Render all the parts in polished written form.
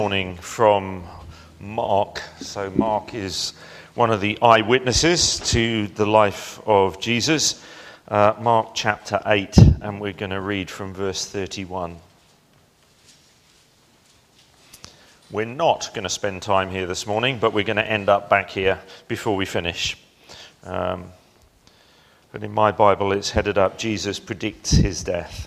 Morning from Mark. So Mark is one of the eyewitnesses to the life of Jesus. Mark chapter 8, and we're going to read from verse 31. We're not going to spend time here this morning, but we're going to end up back here before we finish. But in my Bible it's headed up, Jesus predicts his death.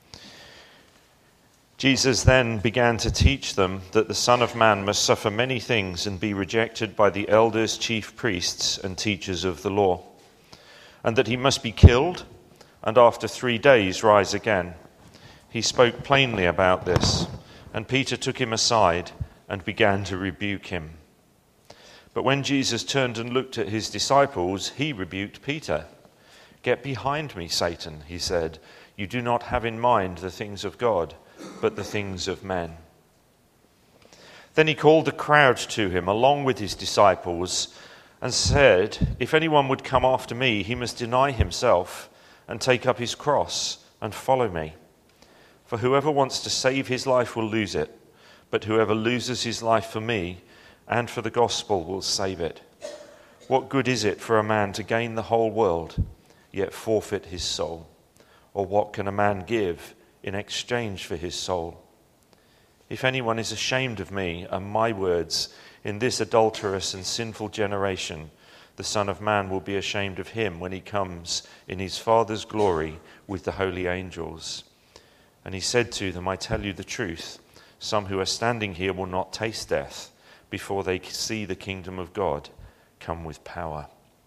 Jesus then began to teach them that the Son of Man must suffer many things and be rejected by the elders, chief priests, and teachers of the law, and that he must be killed and after 3 days rise again. He spoke plainly about this, and Peter took him aside and began to rebuke him. But when Jesus turned and looked at his disciples, he rebuked Peter. "Get behind me, Satan," he said. "You do not have in mind the things of God, but the things of men." Then he called the crowd to him along with his disciples and said, "If anyone would come after me, he must deny himself and take up his cross and follow me. For whoever wants to save his life will lose it, but whoever loses his life for me and for the gospel will save it. What good is it for a man to gain the whole world, yet forfeit his soul? Or what can a man give in exchange for his soul? If anyone is ashamed of me and my words in this adulterous and sinful generation, the Son of Man will be ashamed of him when he comes in his Father's glory with the holy angels." And he said to them, "I tell you the truth, some who are standing here will not taste death before they see the kingdom of God come with power."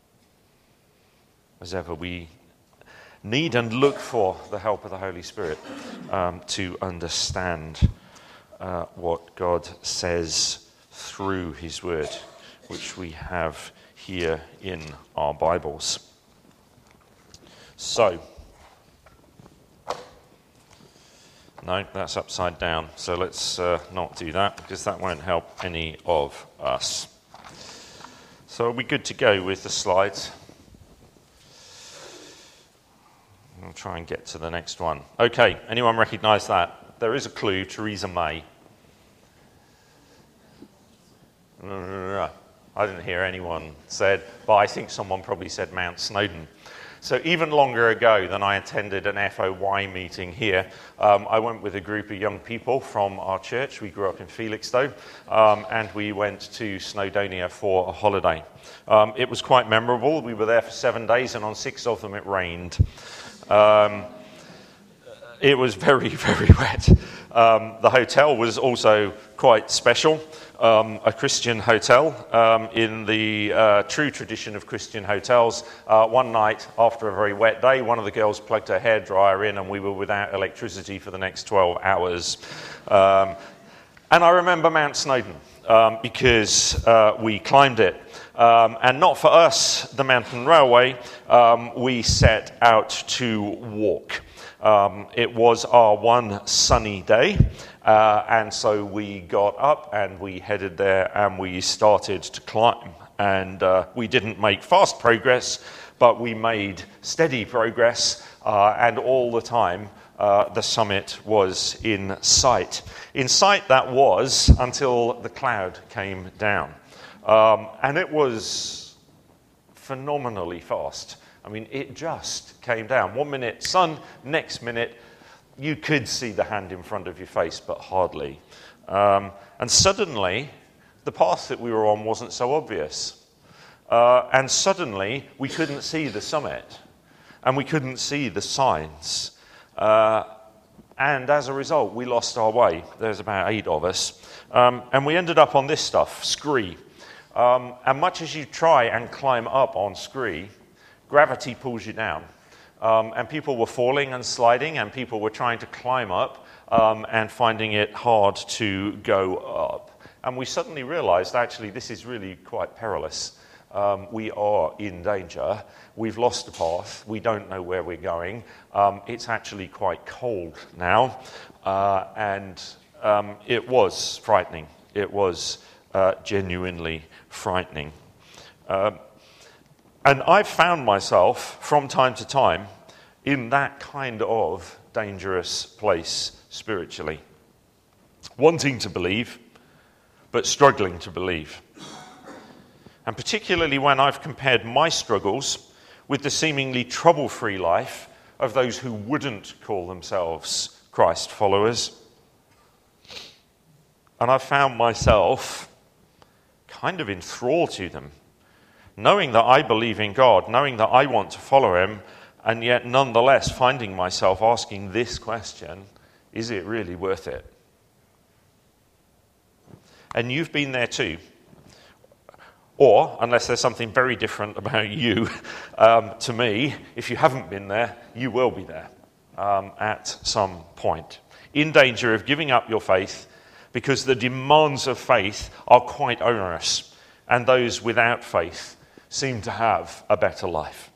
As ever, we need and look for the help of the Holy Spirit to understand what God says through his word, which we have here in our Bibles. So, no, that's upside down, so let's not do that, because that won't help any of us. So are we good to go with the slides? I'll try and get to the next one. Okay, anyone recognise that? There is a clue, Theresa May. I didn't hear anyone said, but I think someone probably said Mount Snowdon. So even longer ago than I attended an FOY meeting here, I went with a group of young people from our church. We grew up in Felixstowe, and we went to Snowdonia for a holiday. It was quite memorable. We were there for 7 days, and on 6 of them it rained. It was very, very wet. The hotel was also quite special, a Christian hotel in the true tradition of Christian hotels. One night, after a very wet day, one of the girls plugged her hairdryer in and we were without electricity for the next 12 hours. And I remember Mount Snowdon because we climbed it. And not for us, the Mountain Railway, we set out to walk. It was our one sunny day, and so we got up and we headed there and we started to climb. And we didn't make fast progress, but we made steady progress, and all the time the summit was in sight. In sight that was until the cloud came down. And it was phenomenally fast. I mean, it just came down. 1 minute sun, next minute you could see the hand in front of your face, but hardly. And suddenly, the path that we were on wasn't so obvious. And suddenly, we couldn't see the summit. And we couldn't see the signs. And as a result, we lost our way. There's about 8 of us. And we ended up on this stuff, scree. And much as you try and climb up on scree, gravity pulls you down. And people were falling and sliding, and people were trying to climb up and finding it hard to go up. And we suddenly realized, actually, this is really quite perilous. We are in danger. We've lost the path. We don't know where we're going. It's actually quite cold now. And it was frightening. It was genuinely frightening. And I've found myself, from time to time, in that kind of dangerous place spiritually. Wanting to believe, but struggling to believe. And particularly when I've compared my struggles with the seemingly trouble-free life of those who wouldn't call themselves Christ followers. And I've found myself kind of enthralled to them, knowing that I believe in God, knowing that I want to follow him, and yet nonetheless finding myself asking this question, is it really worth it? And you've been there too. Or, unless there's something very different about you, to me, if you haven't been there, you will be there at some point. In danger of giving up your faith because the demands of faith are quite onerous, and those without faith seem to have a better life.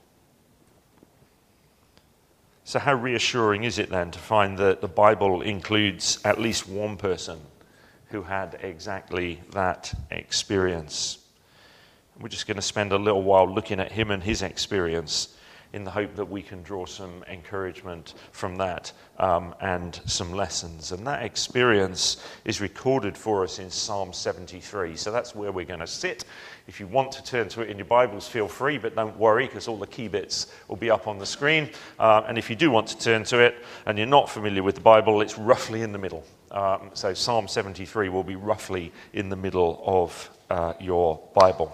So how reassuring is it then to find that the Bible includes at least one person who had exactly that experience? We're just going to spend a little while looking at him and his experience in the hope that we can draw some encouragement from that and some lessons. And that experience is recorded for us in Psalm 73. So that's where we're going to sit. If you want to turn to it in your Bibles, feel free, but don't worry because all the key bits will be up on the screen. And if you do want to turn to it and you're not familiar with the Bible, it's roughly in the middle. So Psalm 73 will be roughly in the middle of your Bible.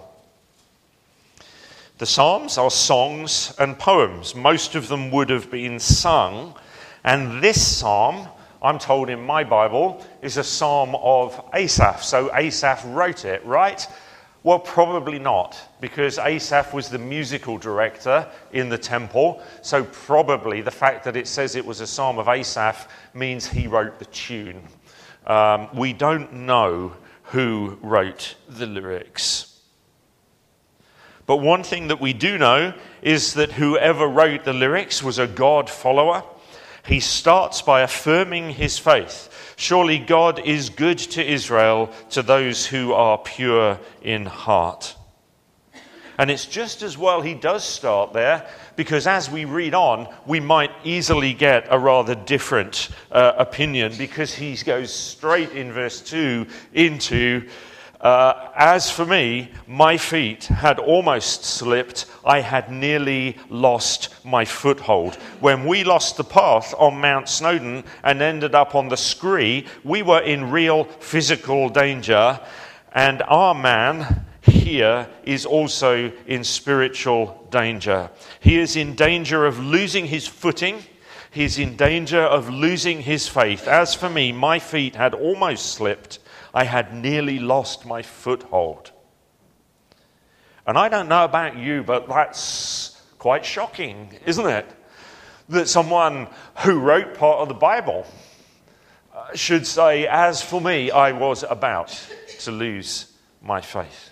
The Psalms are songs and poems. Most of them would have been sung. And this psalm, I'm told in my Bible, is a psalm of Asaph. So Asaph wrote it, right? Well, probably not, because Asaph was the musical director in the temple. So probably the fact that it says it was a psalm of Asaph means he wrote the tune. We don't know who wrote the lyrics. But one thing that we do know is that whoever wrote the lyrics was a God follower. He starts by affirming his faith. Surely God is good to Israel, to those who are pure in heart. And it's just as well he does start there, because as we read on, we might easily get a rather different opinion, because he goes straight in verse 2 into... as for me, my feet had almost slipped. I had nearly lost my foothold. When we lost the path on Mount Snowdon and ended up on the scree, we were in real physical danger. And our man here is also in spiritual danger. He is in danger of losing his footing. He is in danger of losing his faith. As for me, my feet had almost slipped. I had nearly lost my foothold. And I don't know about you, but that's quite shocking, isn't it? That someone who wrote part of the Bible should say, as for me, I was about to lose my faith.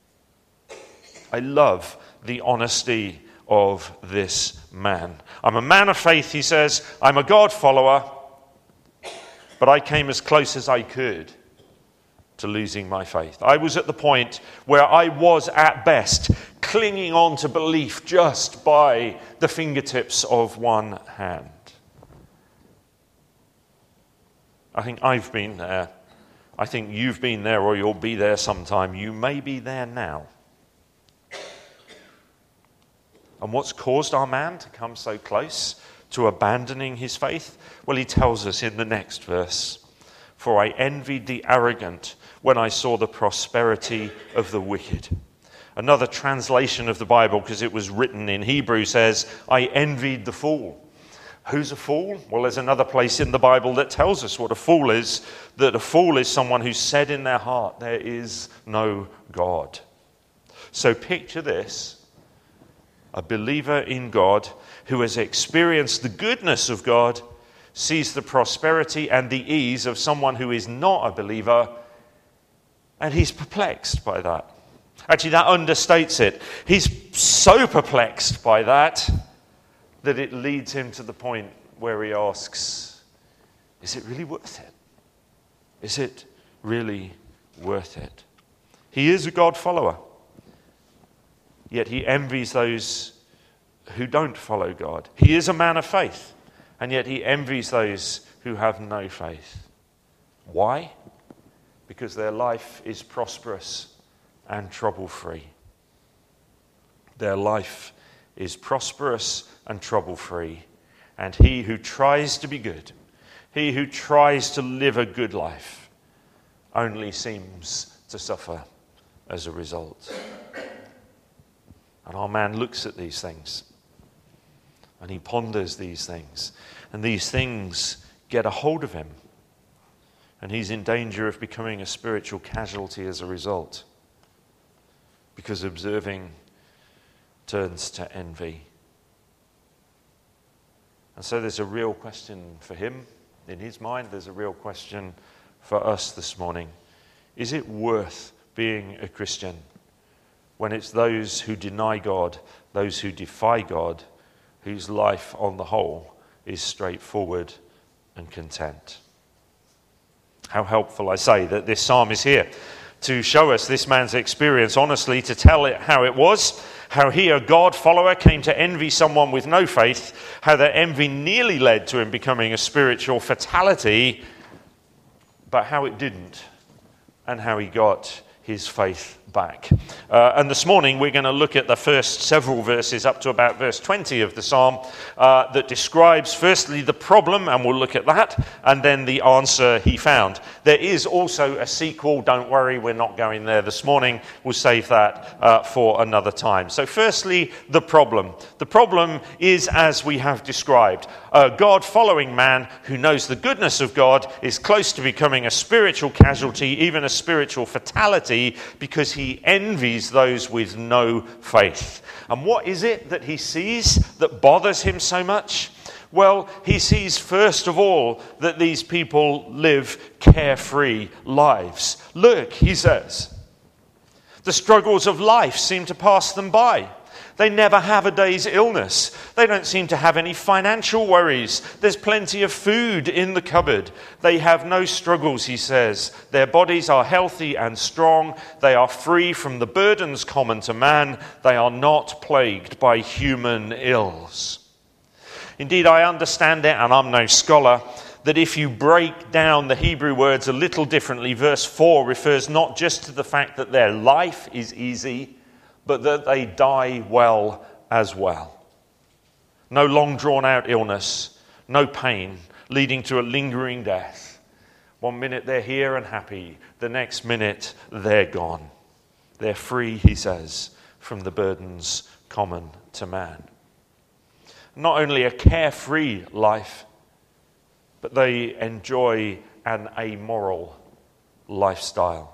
I love the honesty of this man. I'm a man of faith, he says. I'm a God follower, but I came as close as I could to losing my faith. I was at the point where I was at best clinging on to belief just by the fingertips of one hand. I think I've been there. I think you've been there, or you'll be there sometime. You may be there now. And what's caused our man to come so close to abandoning his faith? Well, he tells us in the next verse, for I envied the arrogant when I saw the prosperity of the wicked. Another translation of the Bible, because it was written in Hebrew, says, I envied the fool. Who's a fool? Well, there's another place in the Bible that tells us what a fool is, that a fool is someone who said in their heart, there is no God. So picture this, a believer in God who has experienced the goodness of God, sees the prosperity and the ease of someone who is not a believer, and he's perplexed by that. Actually, that understates it. He's so perplexed by that it leads him to the point where he asks, is it really worth it? Is it really worth it? He is a God follower, yet he envies those who don't follow God. He is a man of faith, and yet he envies those who have no faith. Why? because their life is prosperous and trouble-free. Their life is prosperous and trouble-free. And he who tries to be good, he who tries to live a good life, only seems to suffer as a result. And our man looks at these things, and he ponders these things, and these things get a hold of him, and he's in danger of becoming a spiritual casualty as a result, because observing turns to envy. And so there's a real question for him in his mind. There's a real question for us this morning. Is it worth being a Christian when it's those who deny God, those who defy God, whose life on the whole is straightforward and content? How helpful, I say, that this psalm is here to show us this man's experience honestly, to tell it how it was, how he, a God follower, came to envy someone with no faith, how that envy nearly led to him becoming a spiritual fatality, but how it didn't, and how he got his faith back. And this morning we're going to look at the first several verses up to about verse 20 of the psalm that describes firstly the problem, and we'll look at that, and then the answer he found. There is also a sequel. Don't worry, we're not going there this morning. We'll save that for another time. So firstly, the problem. The problem is as we have described. A God-following man who knows the goodness of God is close to becoming a spiritual casualty, even a spiritual fatality, because he envies those with no faith. And what is it that he sees that bothers him so much? Well, he sees first of all that these people live carefree lives. Look, he says, the struggles of life seem to pass them by. They never have a day's illness. They don't seem to have any financial worries. There's plenty of food in the cupboard. They have no struggles, he says. Their bodies are healthy and strong. They are free from the burdens common to man. They are not plagued by human ills. Indeed, I understand it, and I'm no scholar, that if you break down the Hebrew words a little differently, verse 4 refers not just to the fact that their life is easy, but that they die well as well. No long drawn-out illness, no pain, leading to a lingering death. 1 minute they're here and happy, the next minute they're gone. They're free, he says, from the burdens common to man. Not only a carefree life, but they enjoy an amoral lifestyle.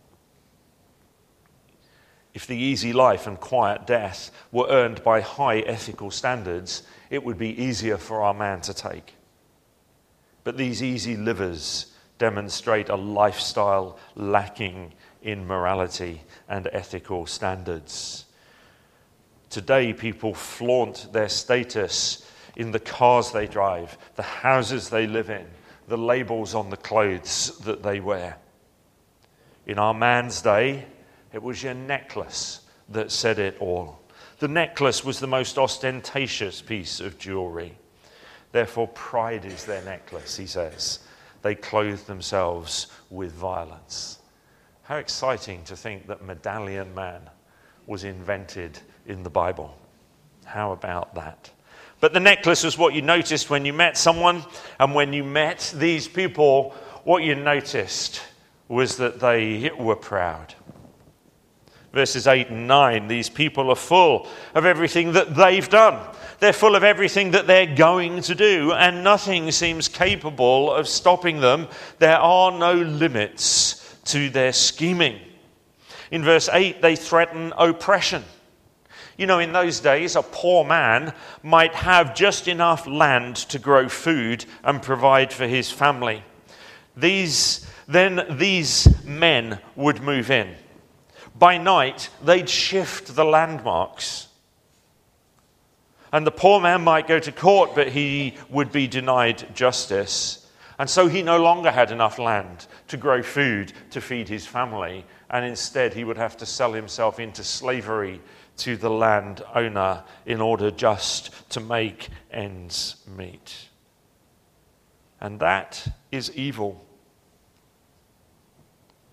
If the easy life and quiet death were earned by high ethical standards, it would be easier for our man to take. But these easy livers demonstrate a lifestyle lacking in morality and ethical standards. Today, people flaunt their status in the cars they drive, the houses they live in, the labels on the clothes that they wear. In our man's day, it was your necklace that said it all. The necklace was the most ostentatious piece of jewelry. Therefore, pride is their necklace, he says. They clothe themselves with violence. How exciting to think that Medallion Man was invented in the Bible. How about that? But the necklace was what you noticed when you met someone, and when you met these people, what you noticed was that they were proud. Verses 8 and 9, these people are full of everything that they've done. They're full of everything that they're going to do, and nothing seems capable of stopping them. There are no limits to their scheming. In verse 8, they threaten oppression. You know, in those days, a poor man might have just enough land to grow food and provide for his family. These men would move in. By night, they'd shift the landmarks. And the poor man might go to court, but he would be denied justice. And so he no longer had enough land to grow food to feed his family. And instead, he would have to sell himself into slavery to the landowner in order just to make ends meet. And that is evil.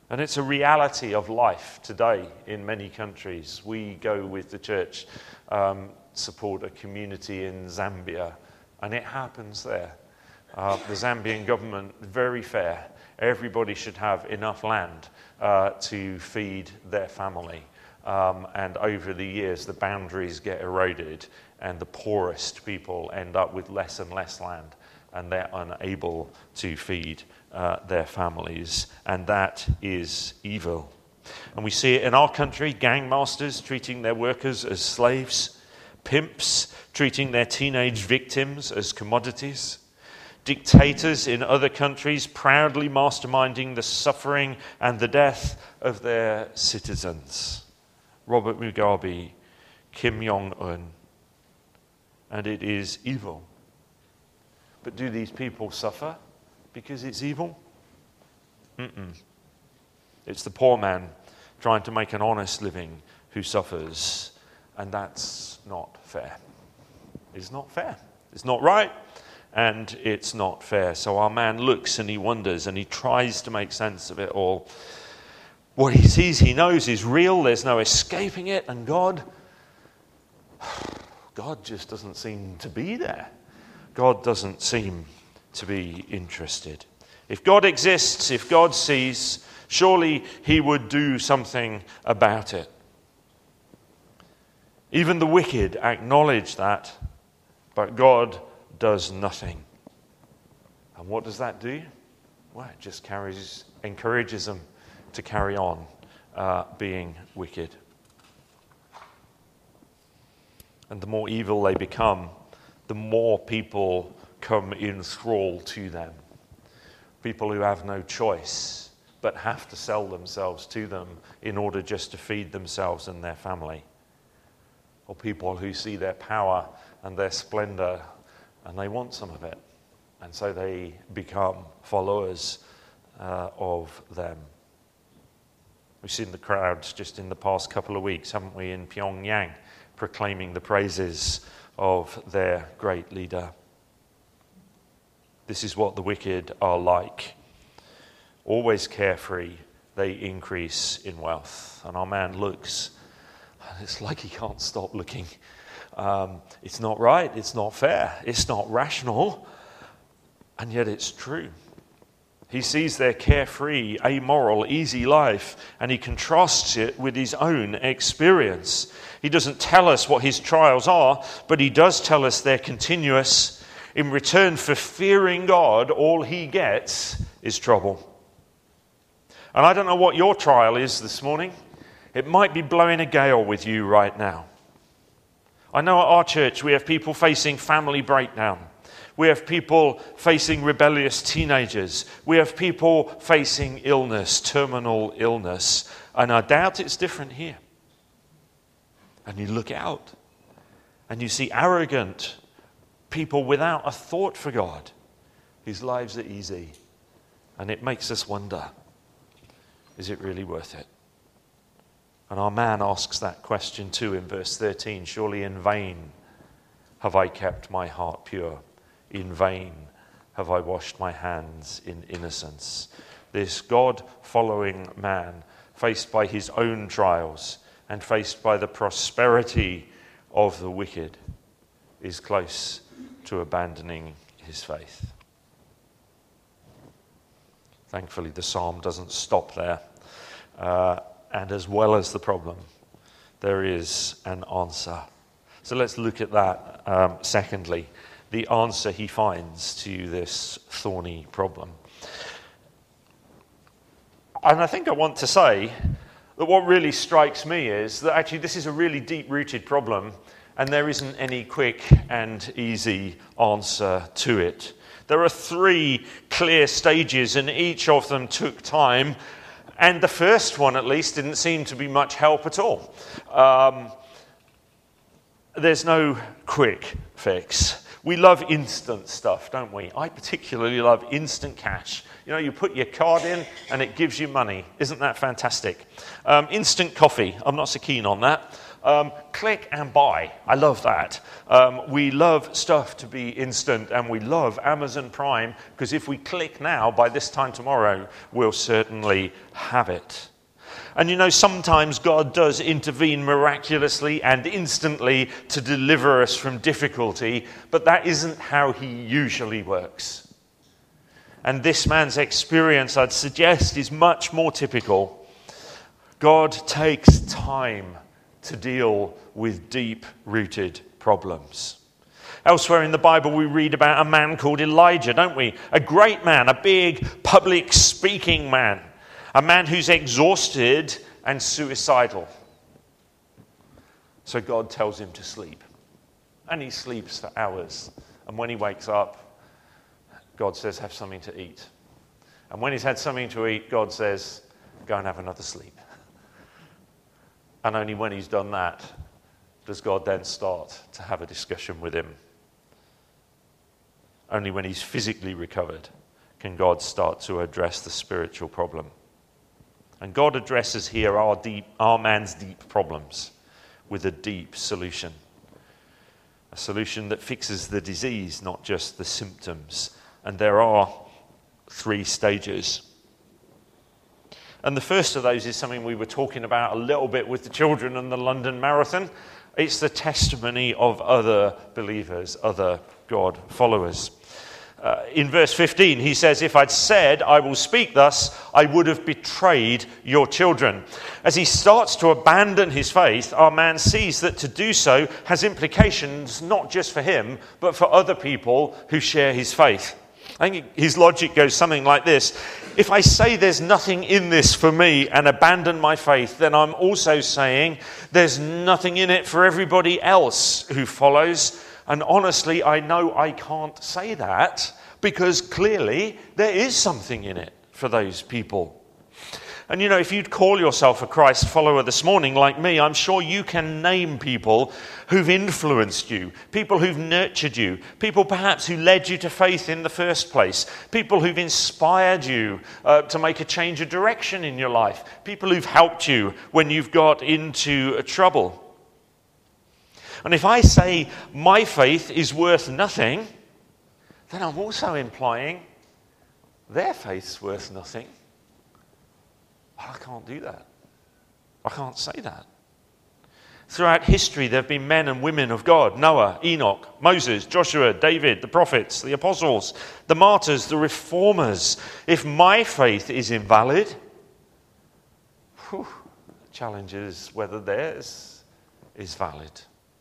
And it's a reality of life today in many countries. We go with the church, support a community in Zambia, and it happens there. The Zambian government, very fair. Everybody should have enough land to feed their family. And over the years, the boundaries get eroded, and the poorest people end up with less and less land, and they're unable to feed their families. And that is evil. And we see it in our country, gangmasters treating their workers as slaves, pimps treating their teenage victims as commodities, dictators in other countries proudly masterminding the suffering and the death of their citizens. Robert Mugabe, Kim Jong-un. And it is evil. But do these people suffer because it's evil? It's the poor man trying to make an honest living who suffers. And that's not fair. It's not fair. It's not right. And it's not fair. So our man looks and he wonders and he tries to make sense of it all. What he sees, he knows is real. There's no escaping it. And God just doesn't seem to be there. God doesn't seem to be interested. If God exists, if God sees, surely he would do something about it. Even the wicked acknowledge that, but God does nothing. And what does that do? Well, it just encourages them to carry on being wicked. And the more evil they become, the more people come in thrall to them. People who have no choice but have to sell themselves to them in order just to feed themselves and their family. Or people who see their power and their splendor and they want some of it. And so they become followers of them. We've seen the crowds just in the past couple of weeks, haven't we, in Pyongyang, proclaiming the praises of their great leader. This is what the wicked are like. Always carefree, they increase in wealth. And our man looks, and it's like he can't stop looking. It's not right, it's not fair, it's not rational, and yet it's true. He sees their carefree, amoral, easy life, and he contrasts it with his own experience. He doesn't tell us what his trials are, but he does tell us they're continuous. In return for fearing God, all he gets is trouble. And I don't know what your trial is this morning. It might be blowing a gale with you right now. I know at our church we have people facing family breakdown. We have people facing rebellious teenagers. We have people facing illness, terminal illness. And I doubt it's different here. And you look out and you see arrogant people without a thought for God, whose lives are easy. And it makes us wonder, is it really worth it? And our man asks that question too in verse 13. Surely in vain have I kept my heart pure. In vain have I washed my hands in innocence. This God-following man, faced by his own trials and faced by the prosperity of the wicked, is close to abandoning his faith. Thankfully, the psalm doesn't stop there. And as well as the problem, there is an answer. So let's look at that secondly. The answer he finds to this thorny problem. And I think I want to say that what really strikes me is that actually this is a really deep-rooted problem and there isn't any quick and easy answer to it. There are 3 clear stages and each of them took time, and the first one at least didn't seem to be much help at all. There's no quick fix. We love instant stuff, don't we? I particularly love instant cash. You know, you put your card in and it gives you money. Isn't that fantastic? Instant coffee. I'm not so keen on that. Click and buy. I love that. We love stuff to be instant, and we love Amazon Prime, because if we click now, by this time tomorrow, we'll certainly have it. And sometimes God does intervene miraculously and instantly to deliver us from difficulty, but that isn't how he usually works. And this man's experience, I'd suggest, is much more typical. God takes time to deal with deep-rooted problems. Elsewhere in the Bible, we read about a man called Elijah, don't we? A great man, a big public speaking man. A man who's exhausted and suicidal. So God tells him to sleep. And he sleeps for hours. And when he wakes up, God says, have something to eat. And when he's had something to eat, God says, go and have another sleep. And only when he's done that does God then start to have a discussion with him. Only when he's physically recovered can God start to address the spiritual problem. And God addresses here our man's deep problems with a deep solution. A solution that fixes the disease, not just the symptoms. And there are 3 stages. And the first of those is something we were talking about a little bit with the children in the London Marathon. It's the testimony of other believers, other God followers. In verse 15, he says, if I'd said, I will speak thus, I would have betrayed your children. As he starts to abandon his faith, our man sees that to do so has implications not just for him, but for other people who share his faith. I think his logic goes something like this. If I say there's nothing in this for me and abandon my faith, then I'm also saying there's nothing in it for everybody else who follows. And honestly, I know I can't say that because clearly there is something in it for those people. And if you'd call yourself a Christ follower this morning like me, I'm sure you can name people who've influenced you, people who've nurtured you, people perhaps who led you to faith in the first place, people who've inspired you to make a change of direction in your life, people who've helped you when you've got into trouble. And if I say my faith is worth nothing, then I'm also implying their faith's worth nothing. But I can't do that. I can't say that. Throughout history, there have been men and women of God: Noah, Enoch, Moses, Joshua, David, the prophets, the apostles, the martyrs, the reformers. If my faith is invalid, the challenge is whether theirs is valid.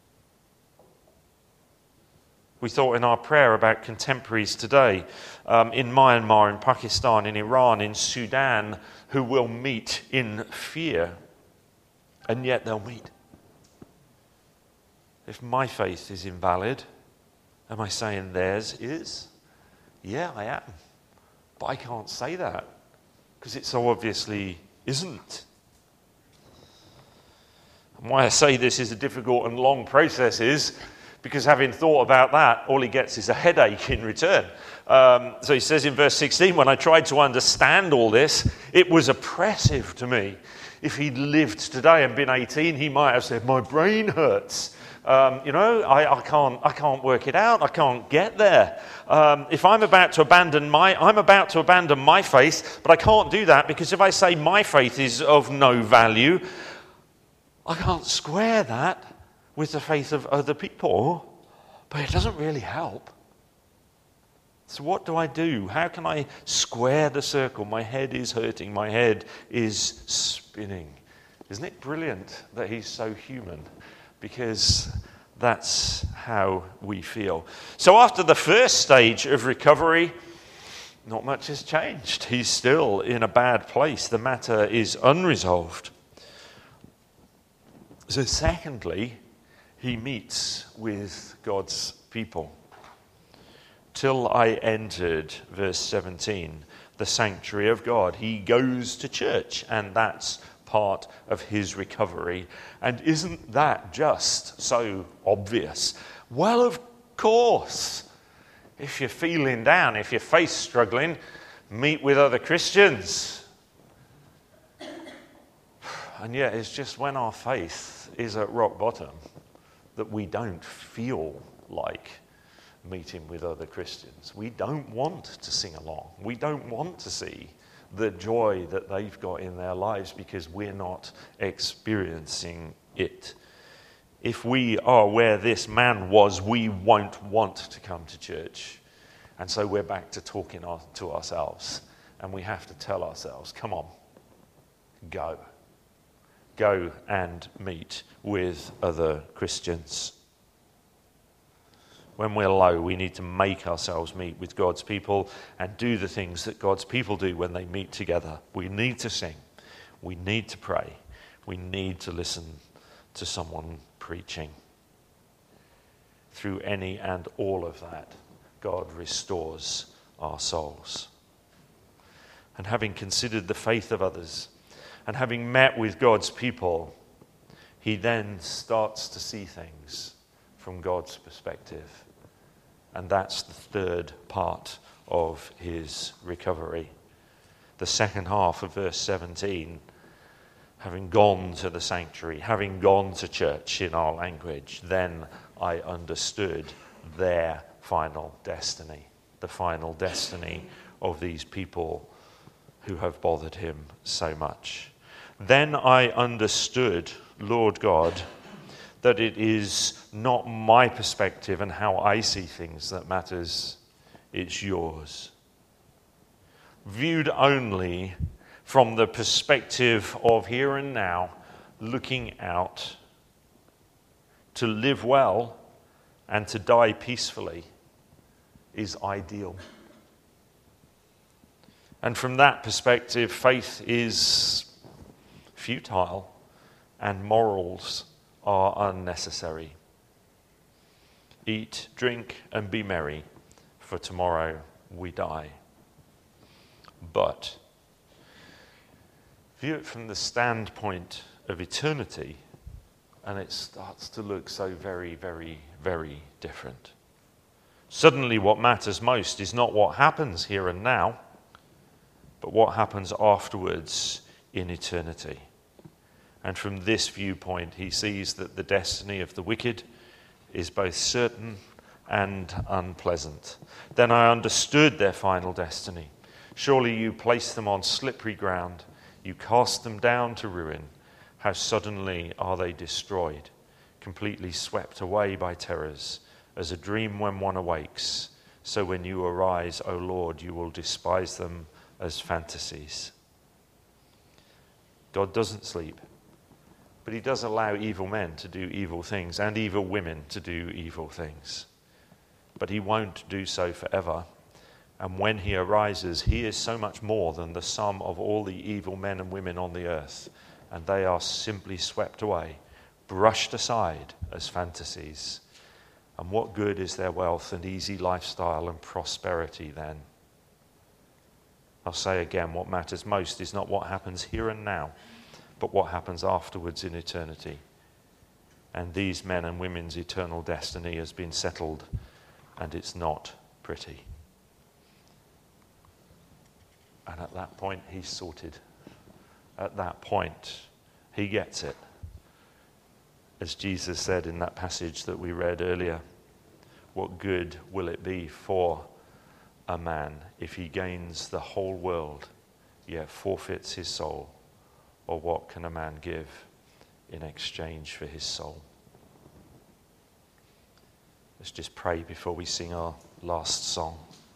We thought in our prayer about contemporaries today in Myanmar, in Pakistan, in Iran, in Sudan, who will meet in fear, and yet they'll meet. If my faith is invalid, am I saying theirs is? Yeah, I am. But I can't say that because it so obviously isn't. And why I say this is a difficult and long process is because having thought about that, all he gets is a headache in return. So he says in verse 16, when I tried to understand all this, it was oppressive to me. If he'd lived today and been 18, he might have said, my brain hurts. I can't work it out. I can't get there. If I'm about to abandon my faith, but I can't do that because if I say my faith is of no value, I can't square that with the faith of other people, but it doesn't really help. So what do I do? How can I square the circle? My head is hurting. My head is spinning. Isn't it brilliant that he's so human? Because that's how we feel. So after the first stage of recovery, not much has changed. He's still in a bad place. The matter is unresolved. So secondly, he meets with God's people. Till I entered, verse 17, the sanctuary of God. He goes to church, and that's part of his recovery. And isn't that just so obvious? Well, of course. If you're feeling down, if your faith's struggling, meet with other Christians. And yet it's just when our faith is at rock bottom that we don't feel like meeting with other Christians. We don't want to sing along. We don't want to see the joy that they've got in their lives because we're not experiencing it. If we are where this man was, we won't want to come to church. And so we're back to talking to ourselves. And we have to tell ourselves, come on, go. Go and meet with other Christians. When we're low, we need to make ourselves meet with God's people and do the things that God's people do when they meet together. We need to sing. We need to pray. We need to listen to someone preaching. Through any and all of that, God restores our souls. And having considered the faith of others, and having met with God's people, he then starts to see things from God's perspective. And that's the third part of his recovery. The second half of verse 17, having gone to the sanctuary, having gone to church in our language, then I understood their final destiny, the final destiny of these people who have bothered him so much. Then I understood, Lord God, that it is not my perspective and how I see things that matters, it's yours. Viewed only from the perspective of here and now, looking out, to live well and to die peacefully is ideal. And from that perspective, faith is futile and morals are unnecessary. Eat, drink, and be merry, for tomorrow we die. But view it from the standpoint of eternity, and it starts to look so very, very, very different. Suddenly what matters most is not what happens here and now, but what happens afterwards in eternity. And from this viewpoint, he sees that the destiny of the wicked is both certain and unpleasant. Then I understood their final destiny. Surely you place them on slippery ground. You cast them down to ruin. How suddenly are they destroyed, completely swept away by terrors, as a dream when one awakes. So when you arise, O Lord, you will despise them as fantasies. God doesn't sleep, but he does allow evil men to do evil things and evil women to do evil things. But he won't do so forever. And when he arises, he is so much more than the sum of all the evil men and women on the earth, and they are simply swept away, brushed aside as fantasies. And what good is their wealth and easy lifestyle and prosperity then? I'll say again, what matters most is not what happens here and now, but what happens afterwards in eternity. And these men and women's eternal destiny has been settled, and it's not pretty. And at that point, he's sorted. At that point, he gets it. As Jesus said in that passage that we read earlier, what good will it be for a man if he gains the whole world, yet forfeits his soul? Or what can a man give in exchange for his soul? Let's just pray before we sing our last song.